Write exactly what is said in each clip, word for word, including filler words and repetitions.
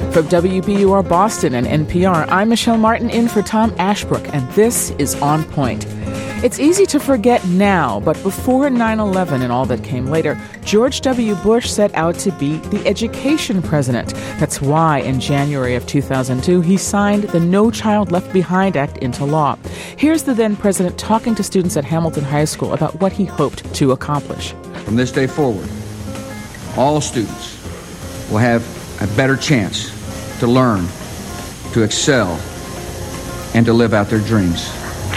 From W B U R Boston and N P R, I'm Michelle Martin in for Tom Ashbrook, and this is On Point. It's easy to forget now, but before nine eleven and all that came later, George W. Bush set out to be the education president. That's why in January of two thousand two, he signed the No Child Left Behind Act into law. Here's the then president talking to students at Hamilton High School about what he hoped to accomplish. From this day forward, all students will have a better chance to learn, to excel, and to live out their dreams.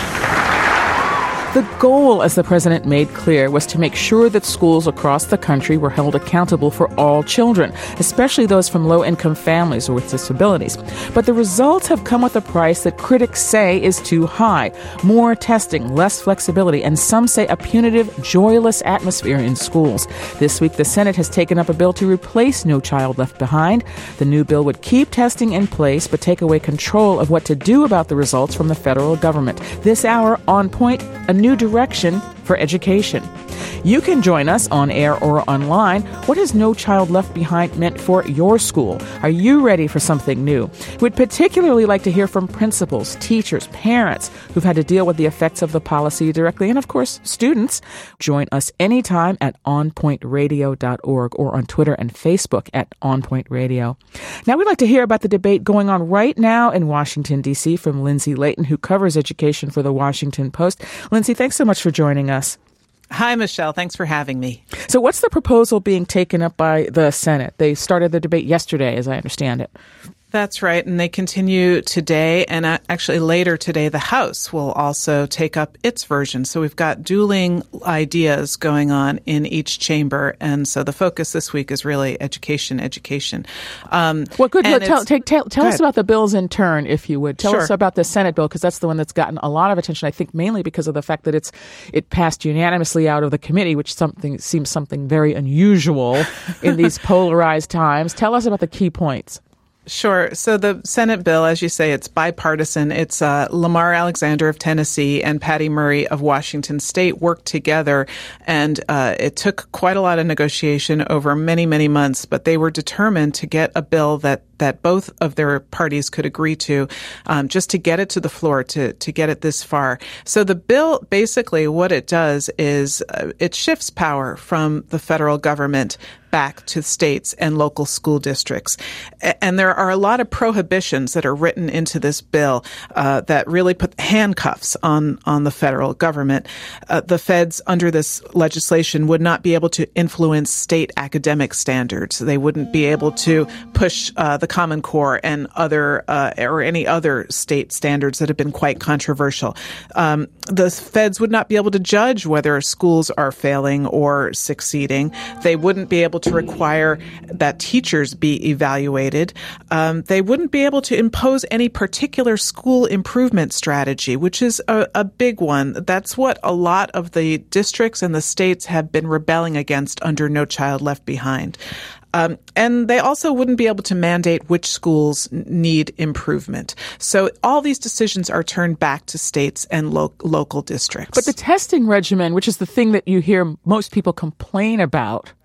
The goal, as the president made clear, was to make sure that schools across the country were held accountable for all children, especially those from low-income families or with disabilities. But the results have come with a price that critics say is too high. More testing, less flexibility, and some say a punitive, joyless atmosphere in schools. This week, the Senate has taken up a bill to replace No Child Left Behind. The new bill would keep testing in place, but take away control of what to do about the results from the federal government. This hour, On Point, a new direction for education. You can join us on air or online. What has No Child Left Behind meant for your school? Are you ready for something new? We'd particularly like to hear from principals, teachers, parents who've had to deal with the effects of the policy directly, and of course, students. Join us anytime at on point radio dot org or on Twitter and Facebook at OnPoint Radio. Now we'd like to hear about the debate going on right now in Washington, D C from Lindsay Layton, who covers education for the Washington Post. Lindsay, thanks so much for joining us. Hi, Michelle. Thanks for having me. So what's the proposal being taken up by the Senate? They started the debate yesterday, as I understand it. That's right. And they continue today. And actually later today, the House will also take up its version. So we've got dueling ideas going on in each chamber. And so the focus this week is really education, education. Um, well, good. Well, tell take, tell, tell us about the bills in turn, if you would. Tell sure. us about the Senate bill, because that's the one that's gotten a lot of attention, I think, mainly because of the fact that it's it passed unanimously out of the committee, which something seems something very unusual in these polarized times. Tell us about the key points. Sure. So the Senate bill, as you say, it's bipartisan. It's uh, Lamar Alexander of Tennessee and Patty Murray of Washington State worked together, and uh, it took quite a lot of negotiation over many, many months, but they were determined to get a bill that that both of their parties could agree to, um, just to get it to the floor, to, to get it this far. So the bill, basically what it does is uh, it shifts power from the federal government back to states and local school districts. And there are a lot of prohibitions that are written into this bill uh, that really put handcuffs on, on the federal government. Uh, the feds under this legislation would not be able to influence state academic standards. They wouldn't be able to push uh, the Common Core and other uh, or any other state standards that have been quite controversial. Um, the feds would not be able to judge whether schools are failing or succeeding. They wouldn't be able to require that teachers be evaluated. Um, they wouldn't be able to impose any particular school improvement strategy, which is a, a big one. That's what a lot of the districts and the states have been rebelling against under No Child Left Behind. Um, and they also wouldn't be able to mandate which schools need improvement. So all these decisions are turned back to states and lo- local districts. But the testing regimen, which is the thing that you hear most people complain about,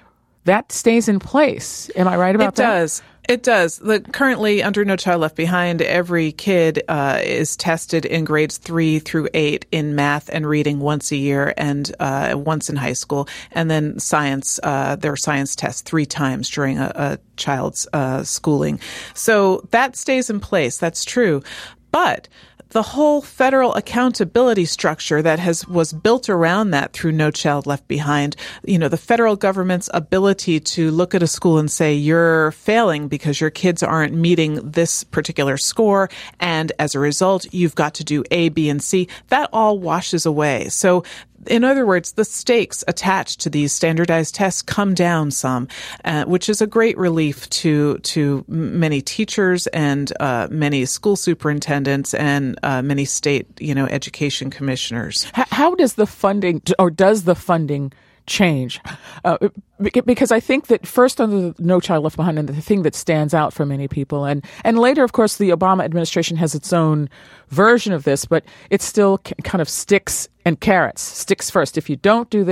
that stays in place. Am I right about it that? It does. It does. The, currently, under No Child Left Behind, every kid uh, is tested in grades three through eight in math and reading once a year and uh, once in high school. And then science, uh, there are science tests three times during a, a child's uh, schooling. So that stays in place. That's true. But the whole federal accountability structure that has was built around that through No Child Left Behind, you know, the federal government's ability to look at a school and say, you're failing because your kids aren't meeting this particular score, and as a result, you've got to do A, B, and C, that all washes away. So in other words, the stakes attached to these standardized tests come down some, uh, which is a great relief to to many teachers and uh, many school superintendents and uh, many state, you know, education commissioners. How, how does the funding, or does the funding change? Uh, because I think that first under the No Child Left Behind, and the thing that stands out for many people, and, and later, of course, the Obama administration has its own version of this, but it still kind of sticks and carrots. Sticks first. If you don't do this,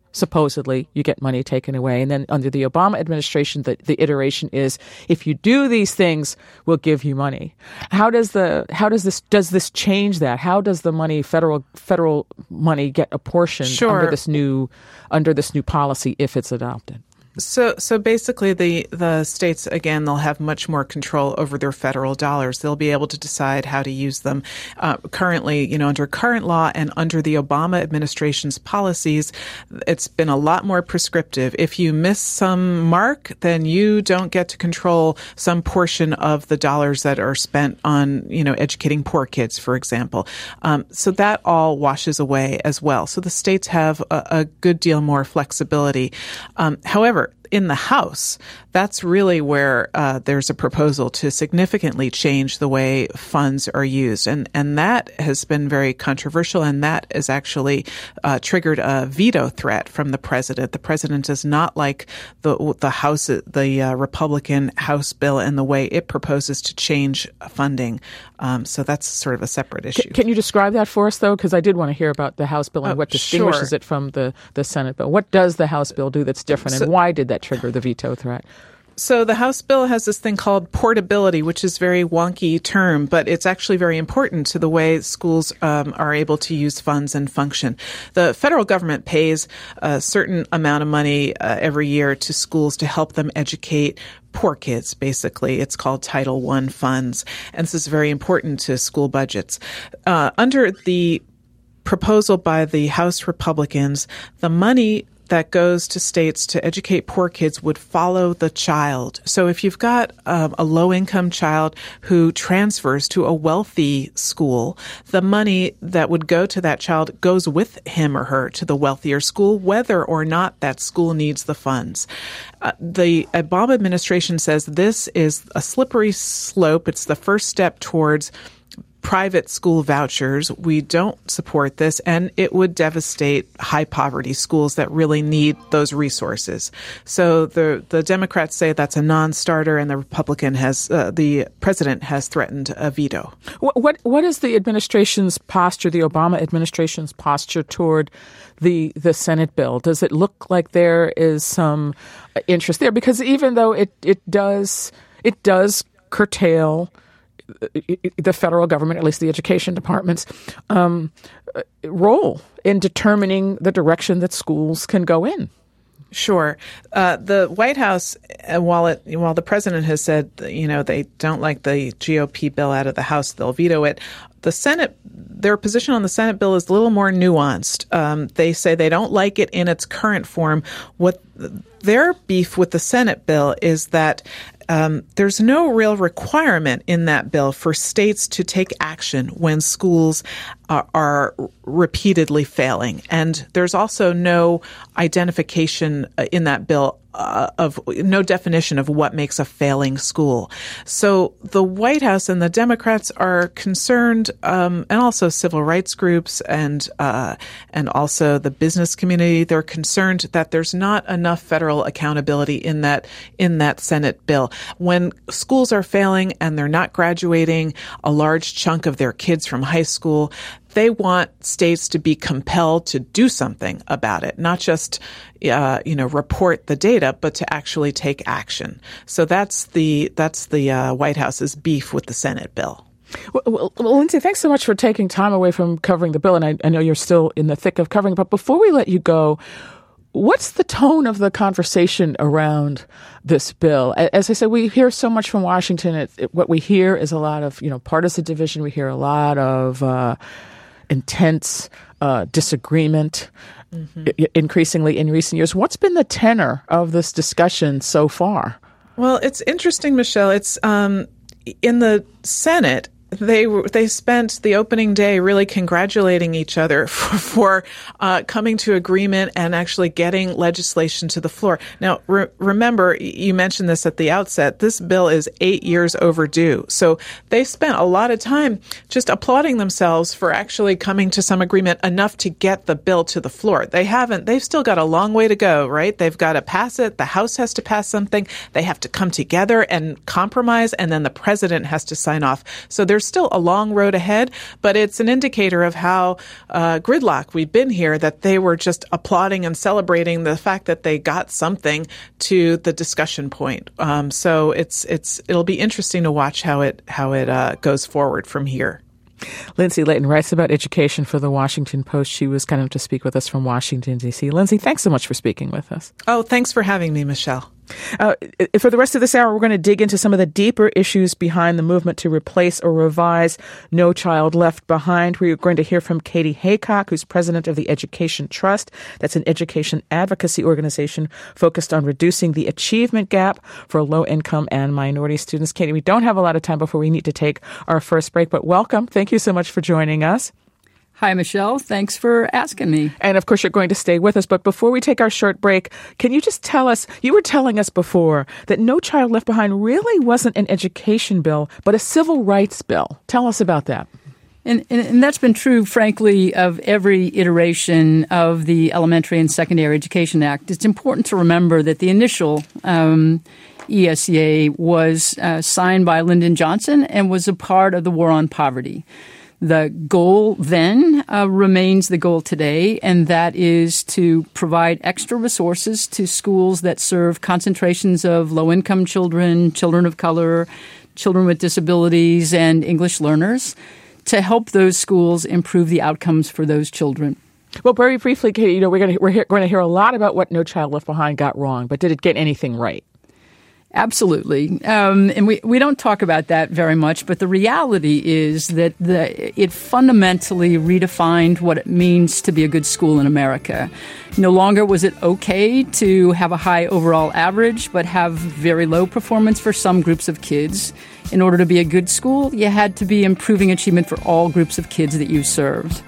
supposedly you get money taken away. And then under the Obama administration, the, the iteration is, if you do these things, we'll give you money. How does the how does this does this change that? How does the money, federal federal money, get apportioned Sure. under this new under this new policy if it's adopted? So, so basically, the, the states, again, they'll have much more control over their federal dollars. They'll be able to decide how to use them. Uh, currently, you know, under current law and under the Obama administration's policies, it's been a lot more prescriptive. If you miss some mark, then you don't get to control some portion of the dollars that are spent on, you know, educating poor kids, for example. Um, so that all washes away as well. So the states have a, a good deal more flexibility. Um, however, in the House, that's really where uh, there's a proposal to significantly change the way funds are used. And, and that has been very controversial, and that has actually uh, triggered a veto threat from the president. The president does not like the the House, the uh, Republican House bill and the way it proposes to change funding. Um, so that's sort of a separate issue. Can, can you describe that for us, though? Because I did want to hear about the House bill and oh, what distinguishes sure. it from the, the Senate bill. What does the House bill do that's different, So, and why did that trigger the veto threat? So the House bill has this thing called portability, which is a very wonky term, but it's actually very important to the way schools um, are able to use funds and function. The federal government pays a certain amount of money uh, every year to schools to help them educate poor kids, basically. It's called Title One funds, and this is very important to school budgets. Uh, under the proposal by the House Republicans, the money that goes to states to educate poor kids would follow the child. So if you've got um, a low-income child who transfers to a wealthy school, the money that would go to that child goes with him or her to the wealthier school, whether or not that school needs the funds. Uh, the Obama administration says this is a slippery slope. It's the first step towards private school vouchers. We don't support this, and it would devastate high poverty schools that really need those resources. So the the Democrats say that's a non-starter, and the Republican has uh, the president has threatened a veto. What, what what is the administration's posture, the Obama administration's posture toward the the Senate bill? Does it look like there is some interest there? Because even though it it does it does curtail the federal government, at least the education department's um, role in determining the direction that schools can go in. Sure. Uh, the White House, uh, while it while the president has said, you know, they don't like the G O P bill out of the House, they'll veto it. The Senate, their position on the Senate bill is a little more nuanced. Um, they say they don't like it in its current form. What their beef with the Senate bill is that Um, there's no real requirement in that bill for states to take action when schools are, are repeatedly failing. And there's also no identification in that bill uh, of no definition of what makes a failing school. So the White House and the Democrats are concerned, um, and also civil rights groups and uh, and also the business community. They're concerned that there's not enough federal accountability in that in that Senate bill. When schools are failing and they're not graduating a large chunk of their kids from high school, they want states to be compelled to do something about it, not just, uh, you know, report the data, but to actually take action. So that's the that's the uh, White House's beef with the Senate bill. Well, well, well, Lindsay, thanks so much for taking time away from covering the bill, and I, I know you're still in the thick of covering it. But before we let you go, what's the tone of the conversation around this bill? As I said, we hear so much from Washington. It, it, what we hear is a lot of, you know, partisan division. We hear a lot of uh, intense uh, disagreement, mm-hmm. I- increasingly in recent years. What's been the tenor of this discussion so far? Well, it's interesting, Michelle. It's um, in the Senate. They they spent the opening day really congratulating each other for, for uh, coming to agreement and actually getting legislation to the floor. Now, re- remember, you mentioned this at the outset, this bill is eight years overdue. So they spent a lot of time just applauding themselves for actually coming to some agreement enough to get the bill to the floor. They haven't, they've still got a long way to go, right? They've got to pass it. The House has to pass something. They have to come together and compromise, and then the president has to sign off. So there's there's still a long road ahead, but it's an indicator of how uh, gridlock we've been here, that they were just applauding and celebrating the fact that they got something to the discussion point. Um, so it's it's it'll be interesting to watch how it how it uh, goes forward from here. Lindsay Layton writes about education for the Washington Post. She was kind of to speak with us from Washington, D C. Lindsay, thanks so much for speaking with us. Oh, thanks for having me, Michelle. Uh, for the rest of this hour, we're going to dig into some of the deeper issues behind the movement to replace or revise No Child Left Behind. We're going to hear from Katie Haycock, who's president of the Education Trust. That's an education advocacy organization focused on reducing the achievement gap for low-income and minority students. Katie, we don't have a lot of time before we need to take our first break, but welcome. Thank you so much for joining us. Hi, Michelle. Thanks for asking me. And of course, you're going to stay with us. But before we take our short break, can you just tell us, you were telling us before that No Child Left Behind really wasn't an education bill, but a civil rights bill. Tell us about that. And, and, and that's been true, frankly, of every iteration of the Elementary and Secondary Education Act. It's important to remember that the initial um, E S E A was uh, signed by Lyndon Johnson and was a part of the war on poverty. The goal then uh, remains the goal today, and that is to provide extra resources to schools that serve concentrations of low-income children, children of color, children with disabilities, and English learners to help those schools improve the outcomes for those children. Well, very briefly, Katie, you know, we're going to, we're hear, going to hear a lot about what No Child Left Behind got wrong, but did it get anything right? Absolutely. Um, and we, we don't talk about that very much, but the reality is that the, it fundamentally redefined what it means to be a good school in America. No longer was it okay to have a high overall average, but have very low performance for some groups of kids. In order to be a good school, you had to be improving achievement for all groups of kids that you served.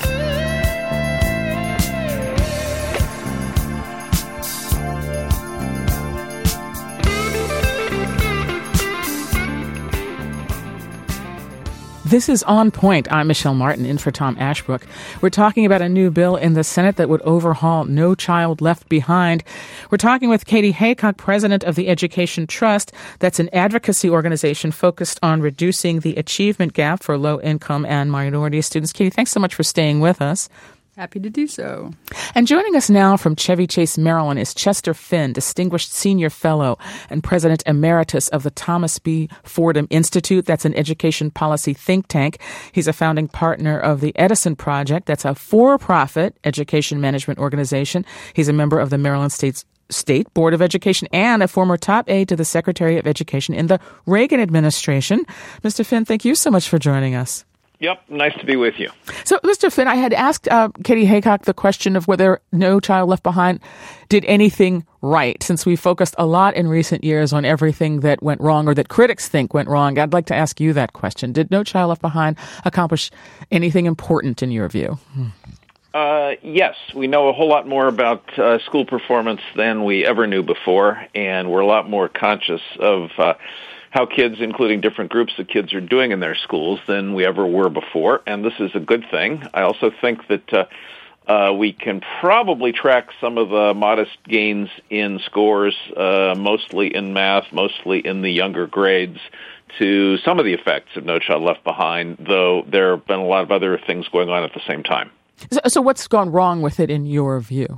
This is On Point. I'm Michelle Martin, in for Tom Ashbrook. We're talking about a new bill in the Senate that would overhaul No Child Left Behind. We're talking with Katie Haycock, president of the Education Trust. That's an advocacy organization focused on reducing the achievement gap for low-income and minority students. Katie, thanks so much for staying with us. Happy to do so. And joining us now from Chevy Chase, Maryland, is Chester Finn, Distinguished Senior Fellow and President Emeritus of the Thomas B. Fordham Institute. That's an education policy think tank. He's a founding partner of the Edison Project. That's a for-profit education management organization. He's a member of the Maryland State's State Board of Education and a former top aide to the Secretary of Education in the Reagan administration. Mister Finn, thank you so much for joining us. Yep, nice to be with you. So, Mister Finn, I had asked uh, Katie Haycock the question of whether No Child Left Behind did anything right, since we focused a lot in recent years on everything that went wrong or that critics think went wrong. I'd like to ask you that question. Did No Child Left Behind accomplish anything important in your view? Uh, yes, we know a whole lot more about uh, school performance than we ever knew before, and we're a lot more conscious of uh, how kids, including different groups of kids, are doing in their schools than we ever were before, and this is a good thing. I also think that uh, uh, we can probably track some of the modest gains in scores, uh, mostly in math, mostly in the younger grades, to some of the effects of No Child Left Behind, though there have been a lot of other things going on at the same time. So, so what's gone wrong with it in your view?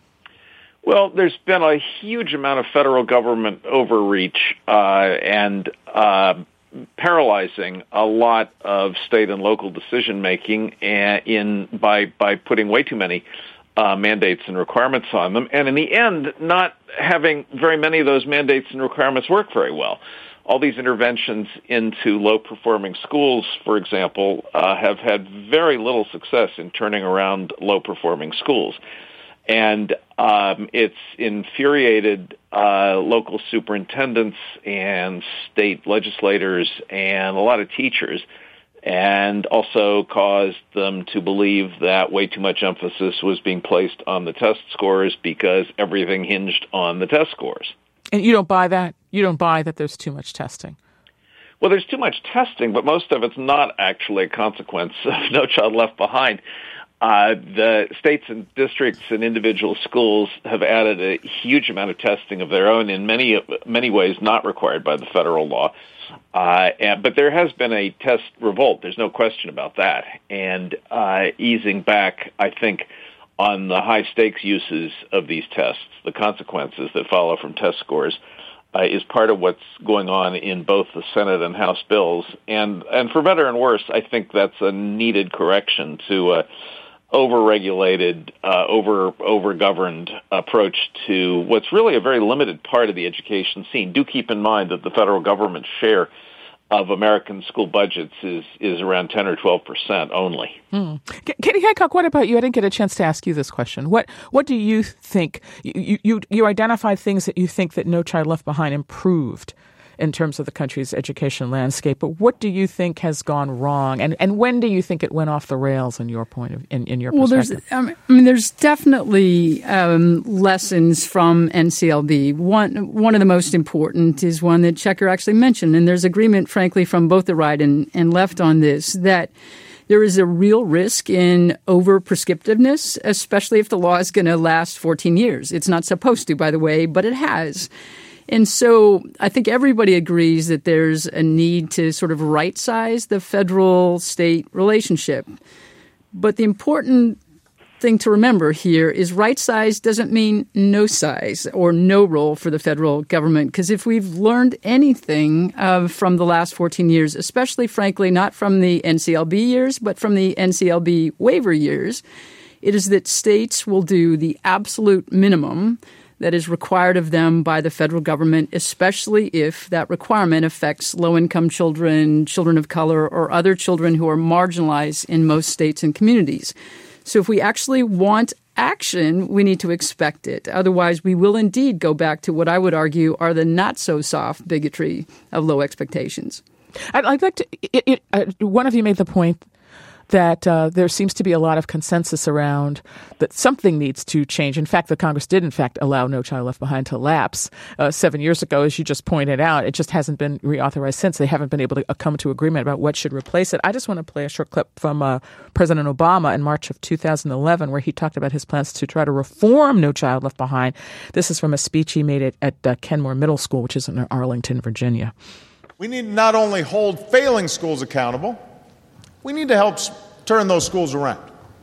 Well, there's been a huge amount of federal government overreach uh, and uh, paralyzing a lot of state and local decision-making in by by putting way too many uh, mandates and requirements on them, and in the end, not having very many of those mandates and requirements work very well. All these interventions into low-performing schools, for example, uh, have had very little success in turning around low-performing schools. And um, it's infuriated uh, local superintendents and state legislators and a lot of teachers, and also caused them to believe that way too much emphasis was being placed on the test scores because everything hinged on the test scores. And you don't buy that? You don't buy that there's too much testing? Well, there's too much testing, but most of it's not actually a consequence of No Child Left Behind. Uh, the states and districts and individual schools have added a huge amount of testing of their own, in many many ways not required by the federal law. Uh, and, but there has been a test revolt. There's no question about that. And uh, easing back, I think, on the high-stakes uses of these tests, the consequences that follow from test scores, uh, is part of what's going on in both the Senate and House bills. And, and for better and worse, I think that's a needed correction to a over-regulated, uh, over, over-governed approach to what's really a very limited part of the education scene. Do keep in mind that the federal government's share of American school budgets is, is around ten or twelve percent only. Mm. Katie Hancock, what about you? I didn't get a chance to ask you this question. What what do you think? You, you, you identified things that you think that No Child Left Behind improved in terms of the country's education landscape, but what do you think has gone wrong, and and when do you think it went off the rails in your point of in, in your perspective? Well, there's, I mean, there's definitely um, lessons from N C L B. One one of the most important is one that Checker actually mentioned, and there's agreement, frankly, from both the right and, and left on this, that there is a real risk in over-prescriptiveness, especially if the law is going to last fourteen years. It's not supposed to, by the way, but it has. And so I think everybody agrees that there's a need to sort of right-size the federal-state relationship. But the important thing to remember here is right-size doesn't mean no size or no role for the federal government. Because if we've learned anything uh, from the last fourteen years, especially, frankly, not from the N C L B years, but from the N C L B waiver years, it is that states will do the absolute minimum that is required of them by the federal government, especially if that requirement affects low-income children, children of color, or other children who are marginalized in most states and communities. So if we actually want action, we need to expect it. Otherwise, we will indeed go back to what I would argue are the not-so-soft bigotry of low expectations. I'd, I'd like to it, it, uh, – one of you made the point that uh, there seems to be a lot of consensus around that something needs to change. In fact, the Congress did, in fact, allow No Child Left Behind to lapse uh, seven years ago, as you just pointed out. It just hasn't been reauthorized since. They haven't been able to come to agreement about what should replace it. I just want to play a short clip from uh, President Obama in March of two thousand eleven, where he talked about his plans to try to reform No Child Left Behind. This is from a speech he made at, at uh, Kenmore Middle School, which is in Arlington, Virginia. We need to not only hold failing schools accountable, we need to help turn those schools around.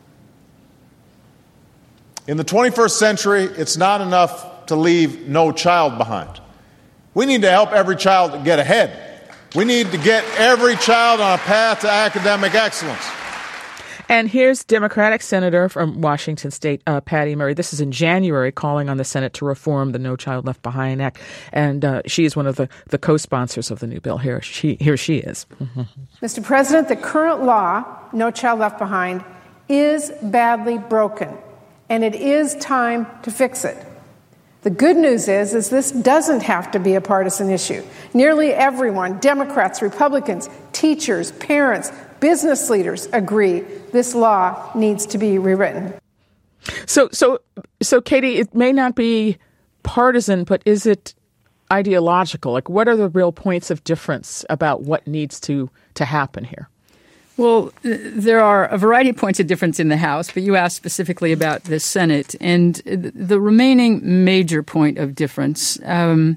In the twenty-first century, it's not enough to leave no child behind. We need to help every child get ahead. We need to get every child on a path to academic excellence. And here's Democratic Senator from Washington State, uh, Patty Murray. This is in January, calling on the Senate to reform the No Child Left Behind Act. And uh, she is one of the, the co-sponsors of the new bill. Here she, here she is. Mm-hmm. Mister President, the current law, No Child Left Behind, is badly broken, and it is time to fix it. The good news is, is this doesn't have to be a partisan issue. Nearly everyone, Democrats, Republicans, teachers, parents, business leaders agree this law needs to be rewritten. So, so, so, Katie, it may not be partisan, but is it ideological? Like, what are the real points of difference about what needs to, to happen here? Well, there are a variety of points of difference in the House, but you asked specifically about the Senate. And the remaining major point of difference um,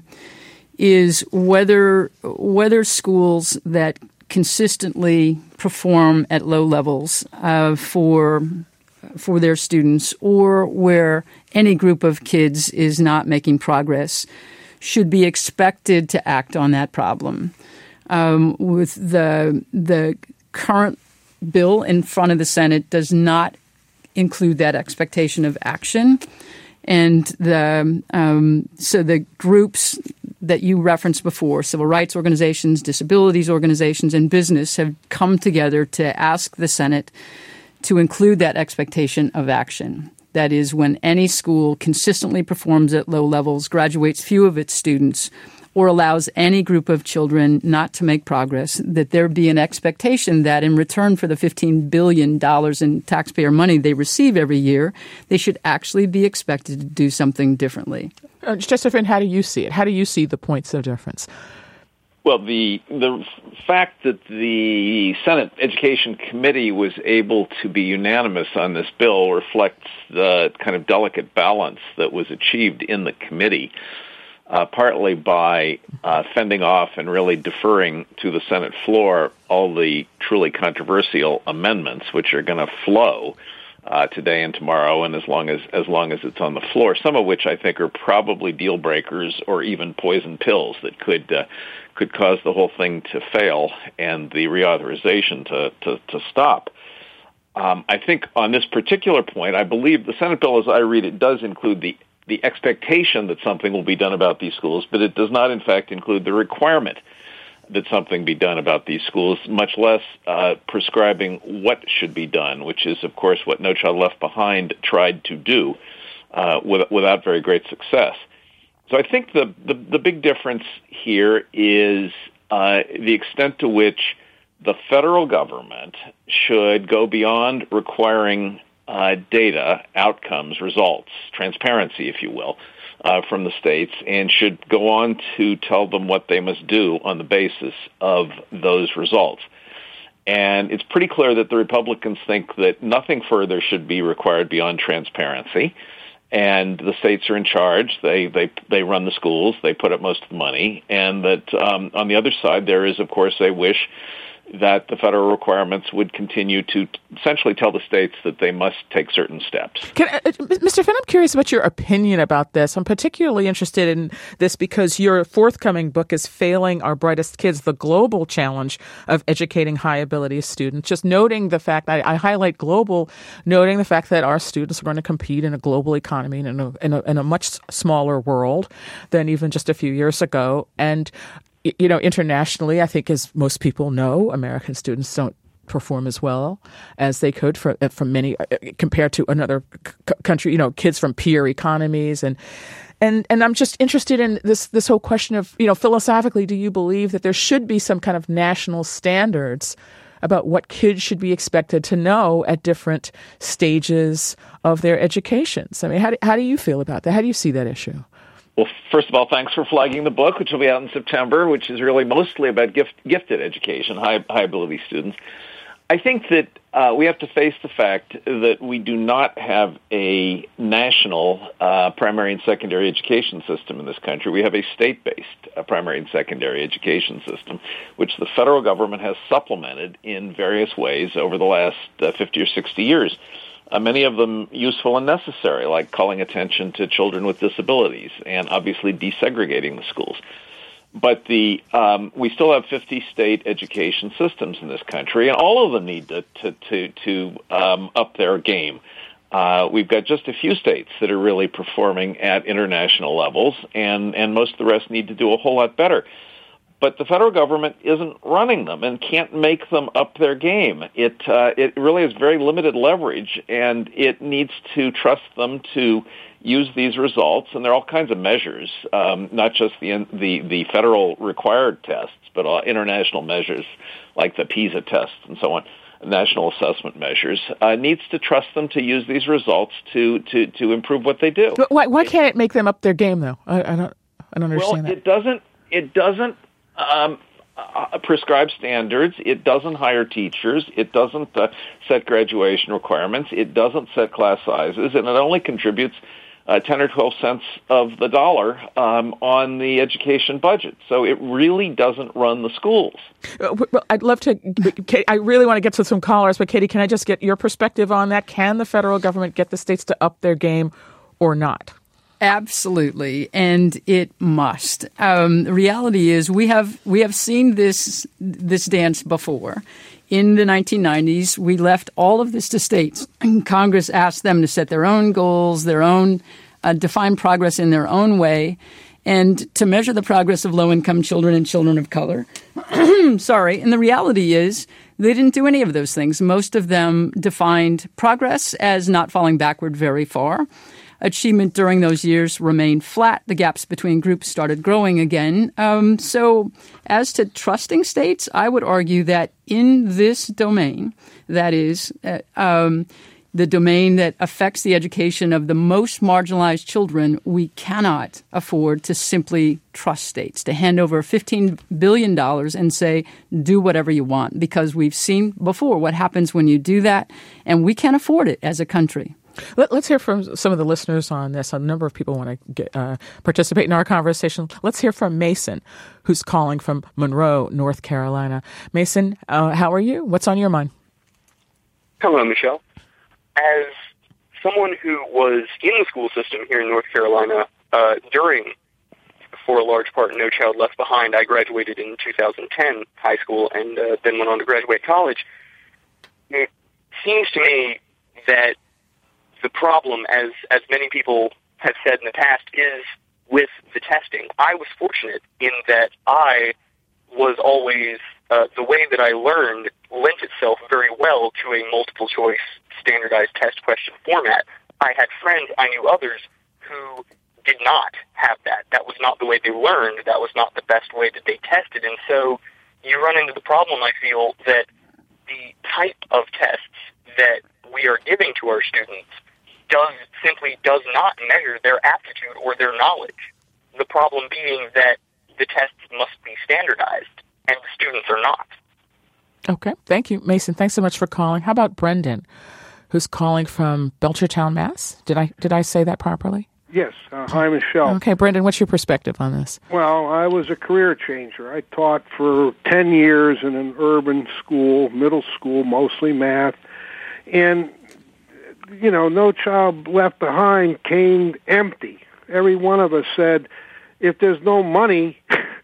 is whether whether schools that consistently perform at low levels uh, for for their students, or where any group of kids is not making progress, should be expected to act on that problem. Um, with the the current bill in front of the Senate does not include that expectation of action. And the um, so the groups that you referenced before, civil rights organizations, disabilities organizations, and business, have come together to ask the Senate to include that expectation of action. That is, when any school consistently performs at low levels, graduates few of its students, or allows any group of children not to make progress, that there be an expectation that in return for the fifteen billion dollars in taxpayer money they receive every year, they should actually be expected to do something differently. Uh, Josephine, how do you see it? How do you see the points of difference? Well, the the fact that the Senate Education Committee was able to be unanimous on this bill reflects the kind of delicate balance that was achieved in the committee, uh, partly by uh, fending off and really deferring to the Senate floor all the truly controversial amendments, which are going to flow uh, today and tomorrow, and as long as as long as it's on the floor, some of which I think are probably deal breakers or even poison pills that could uh, could cause the whole thing to fail and the reauthorization to, to, to stop. Um, I think on this particular point, I believe the Senate bill, as I read it, does include the, the expectation that something will be done about these schools, but it does not, in fact, include the requirement that something be done about these schools, much less uh, prescribing what should be done, which is, of course, what No Child Left Behind tried to do uh, with, without very great success. So I think the, the, the big difference here is uh, the extent to which the federal government should go beyond requiring uh, data, outcomes, results, transparency, if you will, uh, from the states, and should go on to tell them what they must do on the basis of those results. And it's pretty clear that the Republicans think that nothing further should be required beyond transparency. And the states are in charge. They they they run the schools. They put up most of the money. And that um, on the other side, there is, of course, a wish that the federal requirements would continue to essentially tell the states that they must take certain steps. Can, uh, Mister Finn, I'm curious about your opinion about this. I'm particularly interested in this because your forthcoming book is Failing Our Brightest Kids, the Global Challenge of Educating High-Ability Students. Just noting the fact, I, I highlight global, noting the fact that our students are going to compete in a global economy and in a, in a, in a much smaller world than even just a few years ago. And you know, internationally, I think, as most people know, American students don't perform as well as they could for, from many compared to another c- country. You know, kids from peer economies, and and and I'm just interested in this this whole question of, you know, philosophically, do you believe that there should be some kind of national standards about what kids should be expected to know at different stages of their educations? I mean, how do, how do you feel about that? How do you see that issue? Well, first of all, thanks for flagging the book, which will be out in September, which is really mostly about gift, gifted education, high, high-ability students. I think that uh, we have to face the fact that we do not have a national uh, primary and secondary education system in this country. We have a state-based uh, primary and secondary education system, which the federal government has supplemented in various ways over the last uh, fifty or sixty years. Uh, many of them useful and necessary, like calling attention to children with disabilities and obviously desegregating the schools. But the um, we still have fifty state education systems in this country, and all of them need to to to, to um, up their game. Uh, we've got just a few states that are really performing at international levels, and, and most of the rest need to do a whole lot better. But the federal government isn't running them and can't make them up their game. It uh, it really has very limited leverage, and it needs to trust them to use these results. And there are all kinds of measures, um, not just the, the the federal required tests, but uh, international measures like the PISA tests and so on, national assessment measures. Uh, needs to trust them to use these results to to to improve what they do. But why why can't it make them up their game though? I, I don't I don't understand well, that. it doesn't. It doesn't. Um, uh, prescribe standards. It doesn't hire teachers. It doesn't uh, set graduation requirements. It doesn't set class sizes, and it only contributes uh, ten or twelve cents of the dollar um, on the education budget. So it really doesn't run the schools. Well, I'd love to. Katie, I really want to get to some callers, but Katie, can I just get your perspective on that? Can the federal government get the states to up their game or not? Absolutely, and it must. Um, the reality is, we have we have seen this this dance before. In the nineteen nineties, we left all of this to states. Congress asked them to set their own goals, their own uh, define progress in their own way, and to measure the progress of low-income children and children of color. Sorry, and the reality is, they didn't do any of those things. Most of them defined progress as not falling backward very far. Achievement during those years remained flat. The gaps between groups started growing again. Um, so as to trusting states, I would argue that in this domain, that is, uh, um, the domain that affects the education of the most marginalized children, we cannot afford to simply trust states, to hand over fifteen billion dollars and say, do whatever you want, because we've seen before what happens when you do that, and we can't afford it as a country. Let, let's hear from some of the listeners on this. A number of people want to get, uh, participate in our conversation. Let's hear from Mason, who's calling from Monroe, North Carolina. Mason, uh, how are you? What's on your mind? Hello, Michelle. As someone who was in the school system here in North Carolina uh, during, for a large part, No Child Left Behind, I graduated in two thousand ten high school and uh, then went on to graduate college. It seems to me that the problem, as, as many people have said in the past, is with the testing. I was fortunate in that I was always, uh, the way that I learned lent itself very well to a multiple-choice standardized test question format. I had friends, I knew others, who did not have that. That was not the way they learned. That was not the best way that they tested. And so you run into the problem, I feel, that the type of tests that we are giving to our students does simply does not measure their aptitude or their knowledge. The problem being that the tests must be standardized, and the students are not. Okay. Thank you, Mason. Thanks so much for calling. How about Brendan, who's calling from Belchertown, Mass? Did I did I say that properly? Yes. Uh, hi, Michelle. Okay, Brendan, what's your perspective on this? Well, I was a career changer. I taught for ten years in an urban school, middle school, mostly math. And, you know, No Child Left Behind came empty. Every one of us said, if there's no money,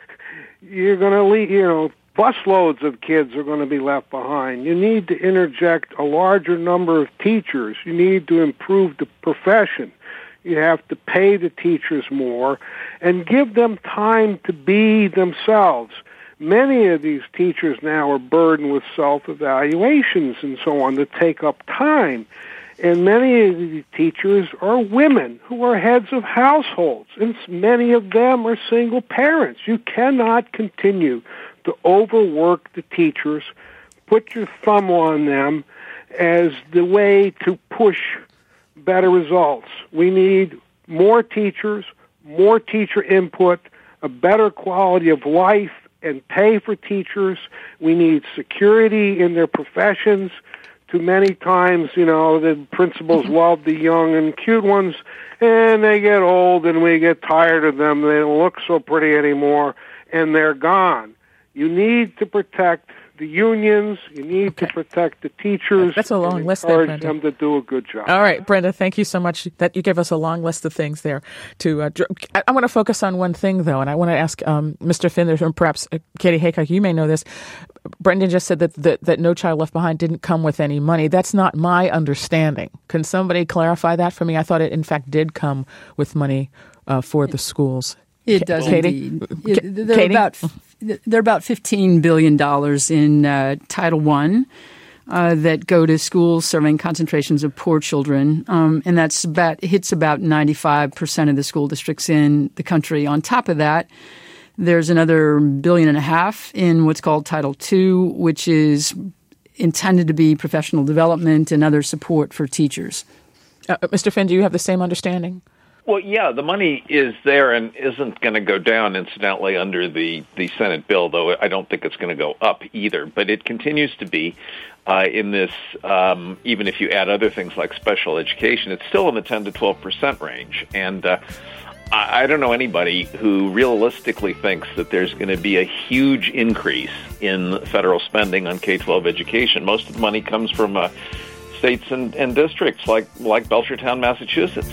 you're going to leave, you know, busloads of kids are going to be left behind. You need to interject a larger number of teachers. You need to improve the profession. You have to pay the teachers more and give them time to be themselves. Many of these teachers now are burdened with self-evaluations and so on that take up time. And many of these teachers are women who are heads of households, and many of them are single parents. You cannot continue to overwork the teachers, put your thumb on them as the way to push better results. We need more teachers, more teacher input, a better quality of life and pay for teachers. We need security in their professions. Too many times, you know, the principals love the young and cute ones, and they get old and we get tired of them. They don't look so pretty anymore, and they're gone. You need to protect the unions. You need okay. to protect the teachers. That's a long and list there, encourage them to do a good job. All right, Brenda, thank you so much. That you gave us a long list of things there. To uh, I, I want to focus on one thing, though, and I want to ask um, Mister Finn, or perhaps uh, Katie Haycock, you may know this. Brendan just said that, that that No Child Left Behind didn't come with any money. That's not my understanding. Can somebody clarify that for me? I thought it, in fact, did come with money uh, for the schools. It does Katie? indeed. It, they're Katie? about they're about fifteen billion dollars in uh, Title One uh, that go to schools serving concentrations of poor children, um, and that's about hits about ninety-five percent of the school districts in the country. On top of that, there's another billion and a half in what's called Title Two, which is intended to be professional development and other support for teachers. Uh, Mister Finn, do you have the same understanding? Well, yeah, the money is there and isn't going to go down, incidentally, under the, the Senate bill, though I don't think it's going to go up either. But it continues to be uh, in this, um, even if you add other things like special education, it's still in the ten to twelve percent range. And uh, I, I don't know anybody who realistically thinks that there's going to be a huge increase in federal spending on K twelve education. Most of the money comes from uh, states and, and districts like, like Belchertown, Massachusetts.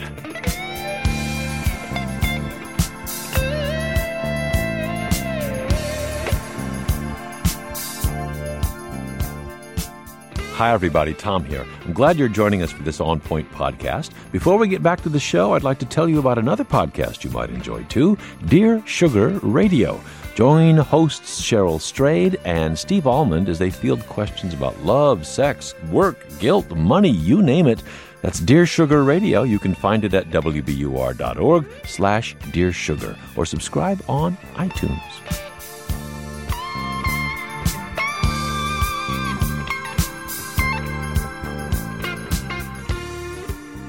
Hi, everybody. Tom here. I'm glad you're joining us for this On Point podcast. Before we get back to the show, I'd like to tell you about another podcast you might enjoy, too, Dear Sugar Radio. Join hosts Cheryl Strayed and Steve Almond as they field questions about love, sex, work, guilt, money, you name it. That's Dear Sugar Radio. You can find it at W B U R dot org slash Dear Sugar or subscribe on iTunes.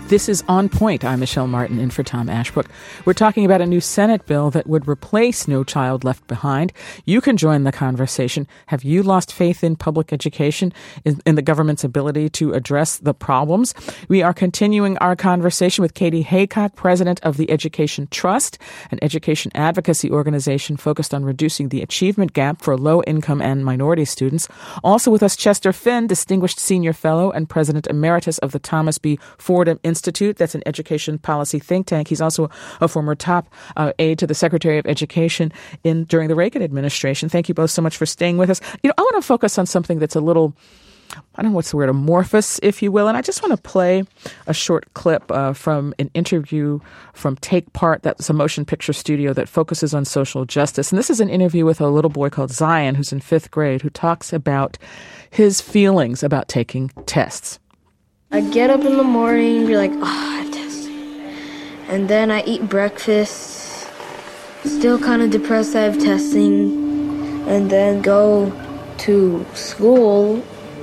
This is On Point. I'm Michelle Martin, in for Tom Ashbrook. We're talking about a new Senate bill that would replace No Child Left Behind. You can join the conversation. Have you lost faith in public education, in, in the government's ability to address the problems? We are continuing our conversation with Katie Haycock, president of the Education Trust, an education advocacy organization focused on reducing the achievement gap for low-income and minority students. Also with us, Chester Finn, distinguished senior fellow and president emeritus of the Thomas B. Fordham Institute. That's an education policy think tank. He's also a former top uh, aide to the Secretary of Education in during the Reagan administration. Thank you both so much for staying with us. You know, I want to focus on something that's a little, I don't know what's the word, amorphous, if you will. And I just want to play a short clip uh, from an interview from Take Part. That's a motion picture studio that focuses on social justice. And this is an interview with a little boy called Zion, who's in fifth grade, who talks about his feelings about taking tests. I get up in the morning and be like, oh, I have testing. And then I eat breakfast, still kind of depressed I have testing, and then go to school.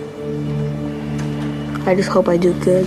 I just hope I do good.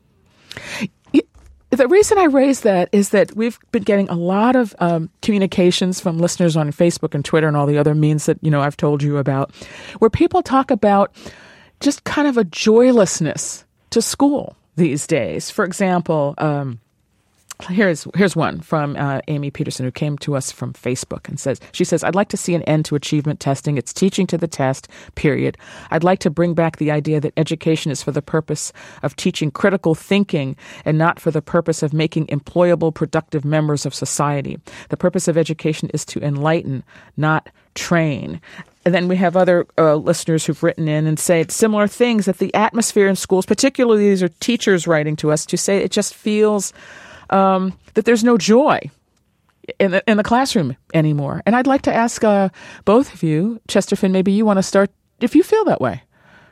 The reason I raise that is that we've been getting a lot of um, communications from listeners on Facebook and Twitter and all the other means that, you know, I've told you about, where people talk about just kind of a joylessness to school these days. For example, um, here's here's one from uh, Amy Peterson, who came to us from Facebook and says, she says, I'd like to see an end to achievement testing. It's teaching to the test, period. I'd like to bring back the idea that education is for the purpose of teaching critical thinking and not for the purpose of making employable, productive members of society. The purpose of education is to enlighten, not train. And then we have other uh, listeners who've written in and say similar things, that the atmosphere in schools, particularly these are teachers writing to us, to say it just feels um, that there's no joy in the, in the classroom anymore. And I'd like to ask uh, both of you, Chester Finn, maybe you want to start, if you feel that way.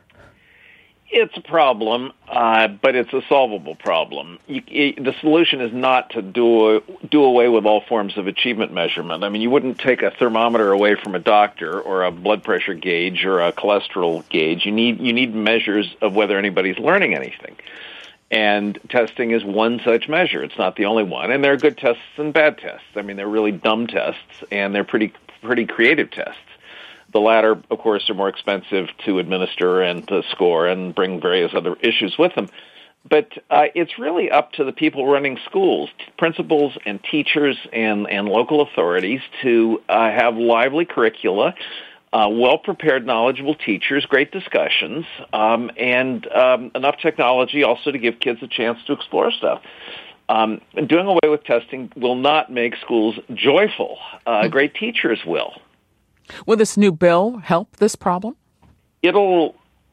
It's a problem, uh, but it's a solvable problem. You, it, the solution is not to do do away with all forms of achievement measurement. I mean, you wouldn't take a thermometer away from a doctor or a blood pressure gauge or a cholesterol gauge. You need you need measures of whether anybody's learning anything. And testing is one such measure. It's not the only one. And there are good tests and bad tests. I mean, they're really dumb tests, and they're pretty pretty creative tests. The latter, of course, are more expensive to administer and to score and bring various other issues with them. But uh, it's really up to the people running schools, principals and teachers and, and local authorities, to uh, have lively curricula, uh, well-prepared, knowledgeable teachers, great discussions, um, and um, enough technology also to give kids a chance to explore stuff. Um, and doing away with testing will not make schools joyful. Uh, great teachers will. Will this new bill help this problem? It'll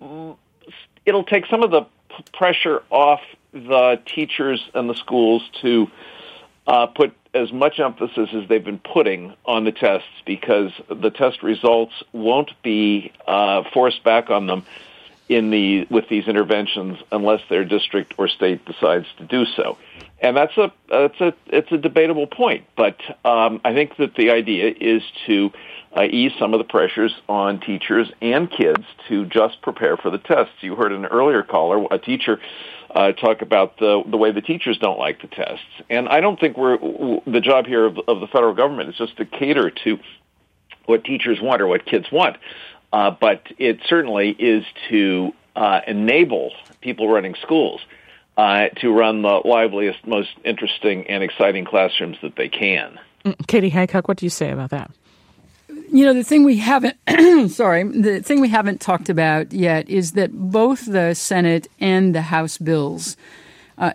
it'll take some of the p- pressure off the teachers and the schools to uh, put as much emphasis as they've been putting on the tests, because the test results won't be uh, forced back on them in the with these interventions unless their district or state decides to do so. And that's a that's a it's a debatable point, but um, I think that the idea is to uh, ease some of the pressures on teachers and kids to just prepare for the tests. You heard an earlier caller, a teacher, uh, talk about the the way the teachers don't like the tests, and I don't think we're the job here of, of the federal government is just to cater to what teachers want or what kids want, uh, but it certainly is to uh, enable people running schools Uh, to run the liveliest, most interesting, and exciting classrooms that they can. Katie Haycock, what do you say about that? You know, the thing we haven't, sorry, the thing we haven't talked about yet is that both the Senate and the House bills uh,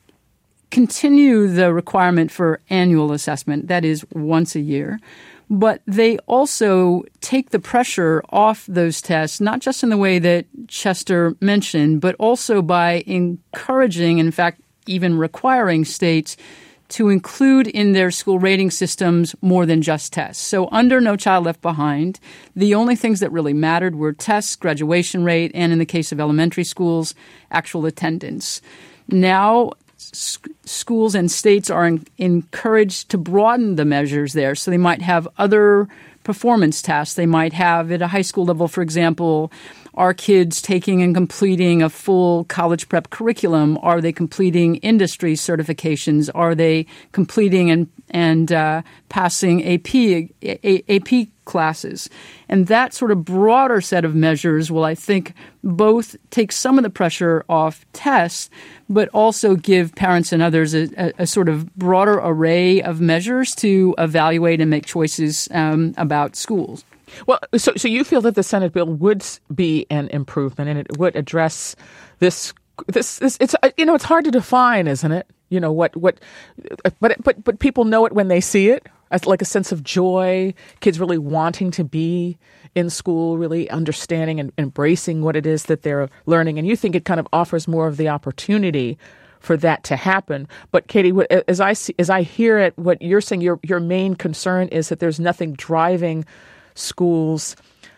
continue the requirement for annual assessment, that is once a year. But they also take the pressure off those tests, not just in the way that Chester mentioned, but also by encouraging, in fact, even requiring states to include in their school rating systems more than just tests. So under No Child Left Behind, the only things that really mattered were tests, graduation rate, and in the case of elementary schools, actual attendance. Now, schools and states are in, encouraged to broaden the measures there. So they might have other performance tests. They might have, at a high school level, for example, are kids taking and completing a full college prep curriculum? Are they completing industry certifications? Are they completing and and uh, passing A P A P classes? And that sort of broader set of measures will, I think, both take some of the pressure off tests, but also give parents and others a, a, a sort of broader array of measures to evaluate and make choices um, about schools. Well, so so you feel that the Senate bill would be an improvement and it would address this this, this it's you know it's hard to define, isn't it? You know what what but but but people know it when they see it. As like a sense of joy, kids really wanting to be in school, really understanding and embracing what it is that they're learning. And you think it kind of offers more of the opportunity for that to happen. But Katie, as I see, as I hear it, what you're saying, your your main concern is that there's nothing driving schools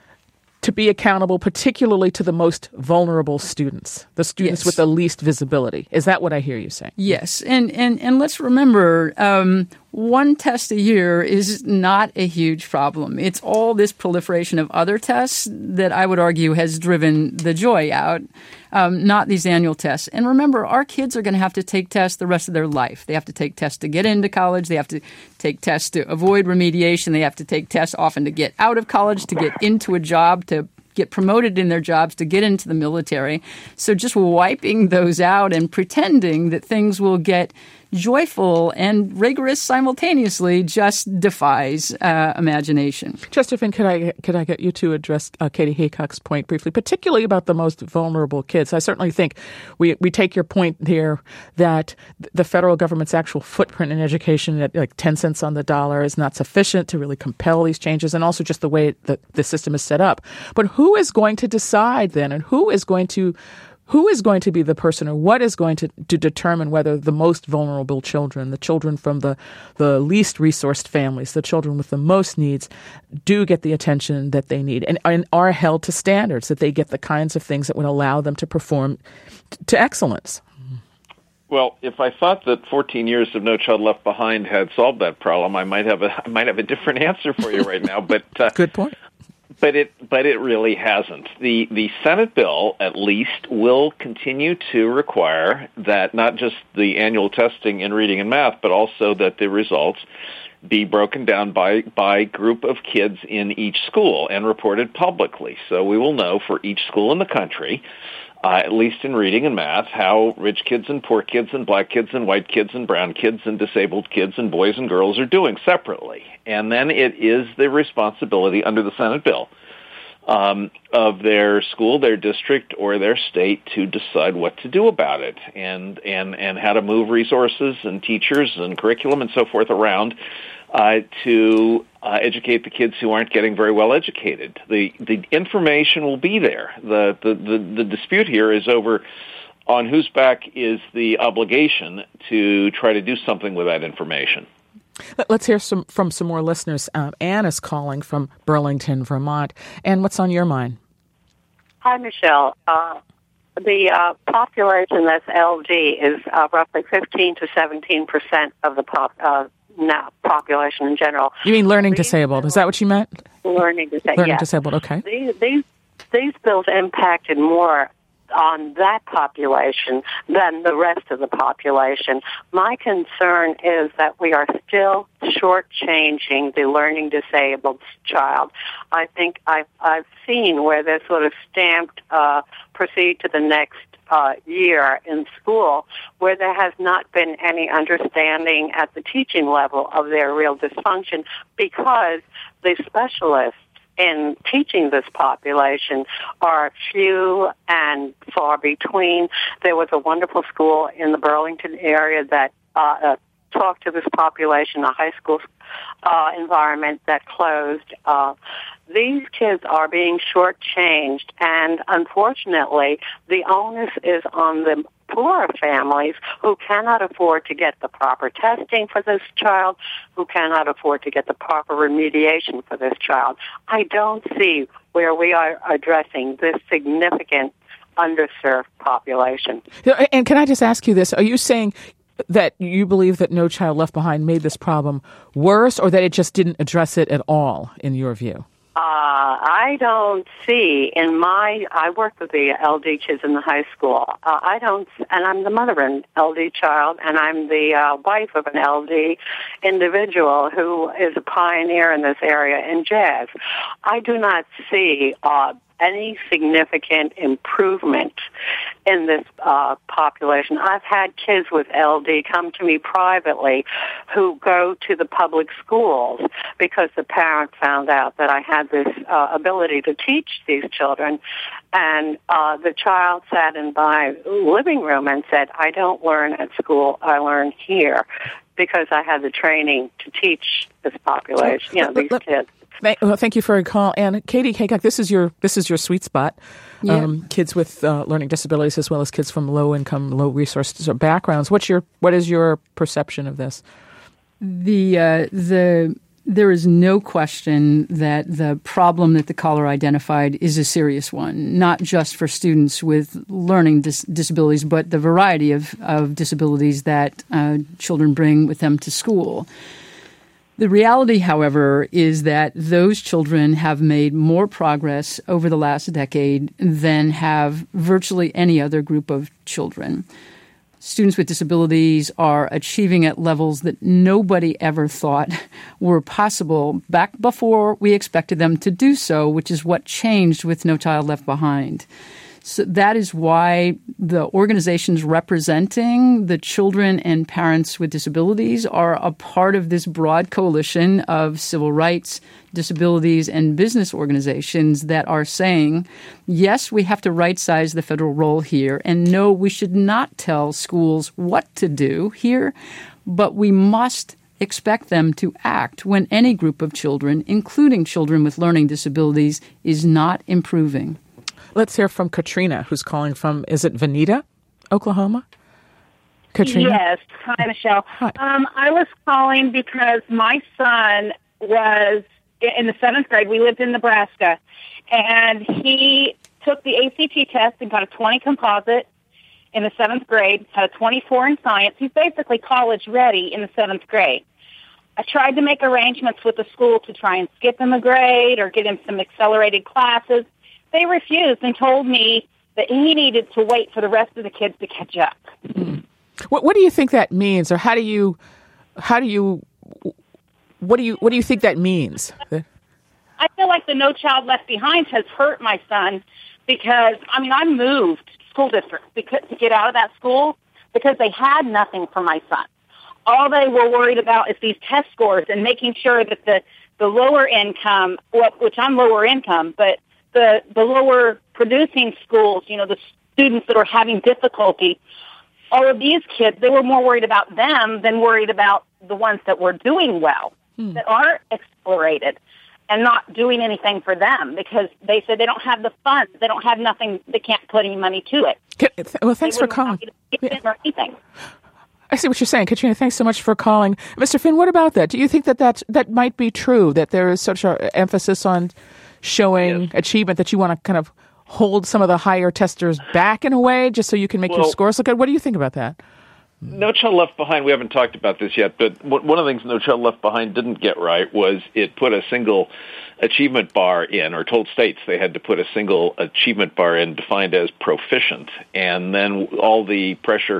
to be accountable, particularly to the most vulnerable students, the students yes. with the least visibility. Is that what I hear you saying? Yes. And and, and let's remember, um, one test a year is not a huge problem. It's all this proliferation of other tests that I would argue has driven the joy out, um, not these annual tests. And remember, our kids are going to have to take tests the rest of their life. They have to take tests to get into college. They have to take tests to avoid remediation. They have to take tests often to get out of college, to get into a job, to get promoted in their jobs, to get into the military. So just wiping those out and pretending that things will get joyful and rigorous simultaneously just defies uh, imagination. Chesterfield, could I could I get you to address uh, Katie Haycock's point briefly, particularly about the most vulnerable kids? I certainly think we we take your point here that the federal government's actual footprint in education at like ten cents on the dollar is not sufficient to really compel these changes, and also just the way the, the system is set up. But who is going to decide then, and who is going to Who is going to be the person, or what is going to, to determine whether the most vulnerable children, the children from the, the least resourced families, the children with the most needs, do get the attention that they need and, and are held to standards, that they get the kinds of things that would allow them to perform t- to excellence? Well, if I thought that fourteen years of No Child Left Behind had solved that problem, I might have a I might have a different answer for you right now. But uh, good point. But it, but it really hasn't. The the Senate bill, at least, will continue to require that not just the annual testing in reading and math, but also that the results be broken down by by group of kids in each school and reported publicly. So we will know for each school in the country, uh, at least in reading and math, how rich kids and poor kids and black kids and white kids and brown kids and disabled kids and boys and girls are doing separately. And then it is the responsibility under the Senate bill um, of their school, their district, or their state to decide what to do about it and, and, and how to move resources and teachers and curriculum and so forth around uh, to uh, educate the kids who aren't getting very well educated. The the information will be there. The, the, the, the dispute here is over on whose back is the obligation to try to do something with that information. Let's hear some from some more listeners. Um, Anne is calling from Burlington, Vermont. Anne, what's on your mind? Hi, Michelle. Uh, the uh, population that's L D is uh, roughly fifteen to seventeen percent of the pop, uh, now population in general. You mean learning disabled? Is that what you meant? Learning disabled. Learning yes. disabled. Okay. These, these these bills impacted more on that population than the rest of the population. My concern is that we are still shortchanging the learning disabled child. I think I've, I've seen where they're sort of stamped, uh, proceed to the next uh, year in school, where there has not been any understanding at the teaching level of their real dysfunction because the specialists in teaching this population are few and far between. There was a wonderful school in the Burlington area that uh, uh, talked to this population, a high school uh, environment that closed. Uh, these kids are being shortchanged, and unfortunately, the onus is on the poorer families who cannot afford to get the proper testing for this child, who cannot afford to get the proper remediation for this child. I don't see where we are addressing this significant underserved population. And can I just ask you this? Are you saying that you believe that No Child Left Behind made this problem worse, or that it just didn't address it at all, in your view? Uh, I don't see in my, I work with the L D kids in the high school. Uh, I don't, and I'm the mother of an L D child, and I'm the uh, wife of an L D individual who is a pioneer in this area in jazz. I do not see uh, any significant improvement in this uh, population. I've had kids with L D come to me privately who go to the public schools because the parent found out that I had this uh, ability to teach these children, and uh, the child sat in my living room and said, I don't learn at school, I learn here, because I had the training to teach this population, you know, these kids. Thank, well, thank you for your call. And Katie Haycock, this is your this is your sweet spot. Yeah. Um, kids with uh, learning disabilities, as well as kids from low income, low resource backgrounds. What's your what is your perception of this? The uh, the there is no question that the problem that the caller identified is a serious one, not just for students with learning dis- disabilities, but the variety of, of disabilities that uh, children bring with them to school. The reality, however, is that those children have made more progress over the last decade than have virtually any other group of children. Students with disabilities are achieving at levels that nobody ever thought were possible back before we expected them to do so, which is what changed with No Child Left Behind. So that is why the organizations representing the children and parents with disabilities are a part of this broad coalition of civil rights, disabilities, and business organizations that are saying, yes, we have to right-size the federal role here, and no, we should not tell schools what to do here, but we must expect them to act when any group of children, including children with learning disabilities, is not improving. Let's hear from Katrina, who's calling from, is it Veneta, Oklahoma? Katrina? Yes. Hi, Michelle. Hi. Um, I was calling because my son was in the seventh grade. We lived in Nebraska, and he took the A C T test and got a twenty composite in the seventh grade, had a twenty-four in science. He's basically college ready in the seventh grade. I tried to make arrangements with the school to try and skip him a grade or get him some accelerated classes. They refused and told me that he needed to wait for the rest of the kids to catch up. Mm. What, what do you think that means, or how do you, how do you, what do you, what do you think that means? I feel like the No Child Left Behind has hurt my son because, I mean, I moved school districts because, to get out of that school because they had nothing for my son. All they were worried about is these test scores and making sure that the, the lower income, which I'm lower income, but the, the lower producing schools, you know, the students that are having difficulty, all of these kids, they were more worried about them than worried about the ones that were doing well, hmm. that are accelerated and not doing anything for them because they said they don't have the funds, they don't have nothing, they can't put any money to it. Well, thanks for calling. Yeah. Or anything. I see what you're saying, Katrina. Thanks so much for calling. Mister Finn, what about that? Do you think that that, that might be true, that there is such an emphasis on showing yes. achievement that you want to kind of hold some of the higher testers back in a way just so you can make well, your scores look good? What do you think about that? No Child Left Behind, we haven't talked about this yet, but one of the things No Child Left Behind didn't get right was it put a single achievement bar in, or told states they had to put a single achievement bar in defined as proficient, and then all the pressure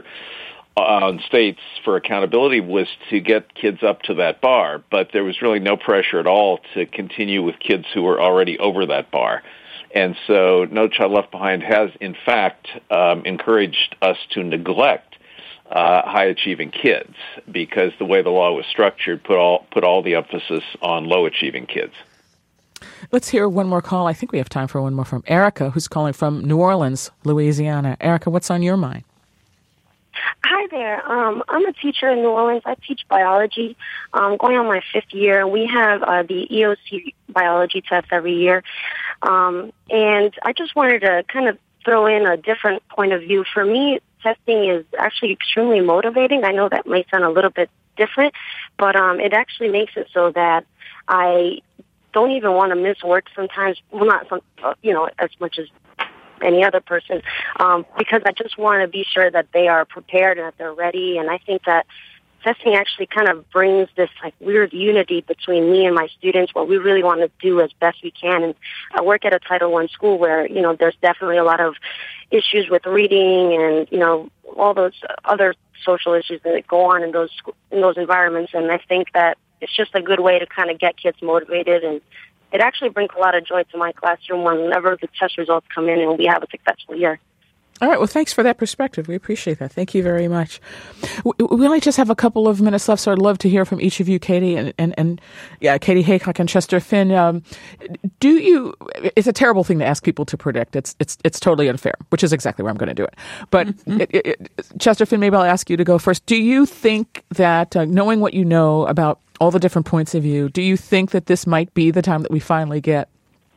on states for accountability was to get kids up to that bar, but there was really no pressure at all to continue with kids who were already over that bar. And so No Child Left Behind has, in fact, um, encouraged us to neglect uh, high-achieving kids because the way the law was structured put all put all the emphasis on low-achieving kids. Let's hear one more call. I think we have time for one more from Erica, who's calling from New Orleans, Louisiana. Erica, what's on your mind? Hi there. Um, I'm a teacher in New Orleans. I teach biology. I'm going on my fifth year, and we have uh, the E O C biology test every year. Um, and I just wanted to kind of throw in a different point of view. For me, testing is actually extremely motivating. I know that may sound a little bit different, but um, it actually makes it so that I don't even want to miss work sometimes. Well, not some, you know, as much as any other person, um, because I just want to be sure that they are prepared and that they're ready. And I think that testing actually kind of brings this like weird unity between me and my students, what we really want to do as best we can. And I work at a Title One school where, you know, there's definitely a lot of issues with reading and, you know, all those other social issues that go on in those in those environments. And I think that it's just a good way to kind of get kids motivated, and it actually brings a lot of joy to my classroom whenever the test results come in and we have a successful year. All right. Well, thanks for that perspective. We appreciate that. Thank you very much. We, we only just have a couple of minutes left, so I'd love to hear from each of you, Katie and, and, and yeah, Katie Haycock and Chester Finn. Um, do you, it's a terrible thing to ask people to predict. It's, it's, it's totally unfair, which is exactly where I'm going to do it. But mm-hmm. it, it, it, Chester Finn, maybe I'll ask you to go first. Do you think that uh, knowing what you know about all the different points of view, do you think that this might be the time that we finally get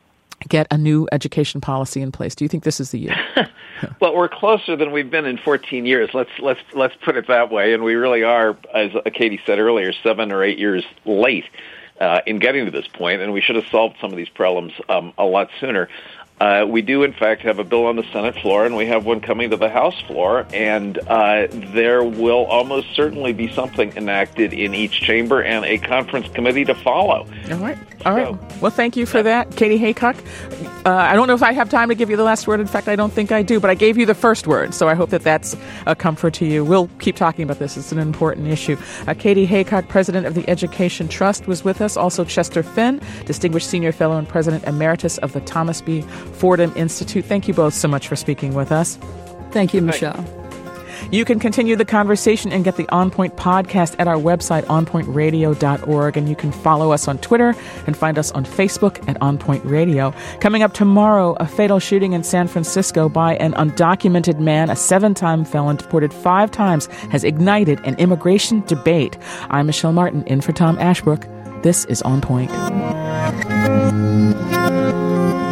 get a new education policy in place? Do you think this is the year? Well, we're closer than we've been in fourteen years. Let's let's let's put it that way. And we really are, as Katie said earlier, seven or eight years late uh, in getting to this point, and we should have solved some of these problems um, a lot sooner. Uh, we do, in fact, have a bill on the Senate floor, and we have one coming to the House floor, and uh, there will almost certainly be something enacted in each chamber and a conference committee to follow. All right. All right. So, well, thank you for that, Katie Haycock. Uh, I don't know if I have time to give you the last word. In fact, I don't think I do, but I gave you the first word, so I hope that that's a comfort to you. We'll keep talking about this. It's an important issue. Uh, Katie Haycock, president of the Education Trust, was with us. Also, Chester Finn, distinguished senior fellow and president emeritus of the Thomas B. Fordham Institute. Thank you both so much for speaking with us. Thank you, Michelle. You can continue the conversation and get the On Point podcast at our website, on point radio dot org, and you can follow us on Twitter and find us on Facebook at On Point Radio. Coming up tomorrow, a fatal shooting in San Francisco by an undocumented man, a seven-time felon deported five times, has ignited an immigration debate. I'm Michelle Martin, in for Tom Ashbrook. This is On Point.